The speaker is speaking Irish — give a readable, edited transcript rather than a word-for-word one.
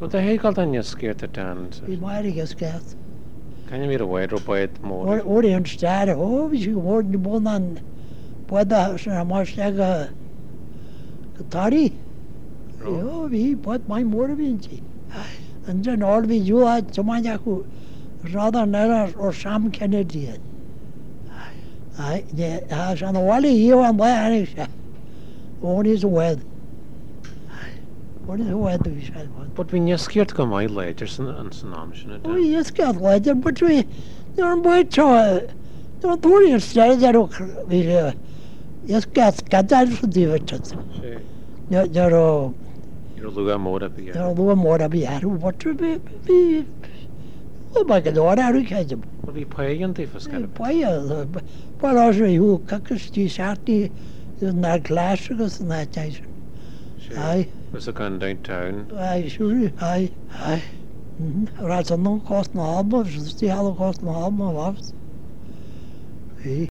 But a héáil an sciirta dan. Bhí mar agus ceart. Can mí a bhhaid robaid mór. Óí an staire ó bhí si mór na bun an buada sin mar go tarí. Ó bhí bud mai mór a bhíntí. An den áil bhí dúáid tomáine acu ráda nera ó Sam Kennedy. An bhhaile híomh an bhaine se. Ó is a bhhaid. Ó is a bhhaid a bhí se. But hí sciirt go maiid leidir an san am sinna. Ó is cead leidir, but bhí ar an buid teo ar dúirí an staire ar bhí is cead sa díomhaite. Ar ó lu mór a bhí. ar lu mór a bhí airú, but bhí ba go dá airú chéidir. Bhí pagan tífas go. Ba á ú cacastí seaartí na gláis agus na teis. Was a gun downtown. Siúrí rá an nó cost na alba, tí hall cost na alba bhs.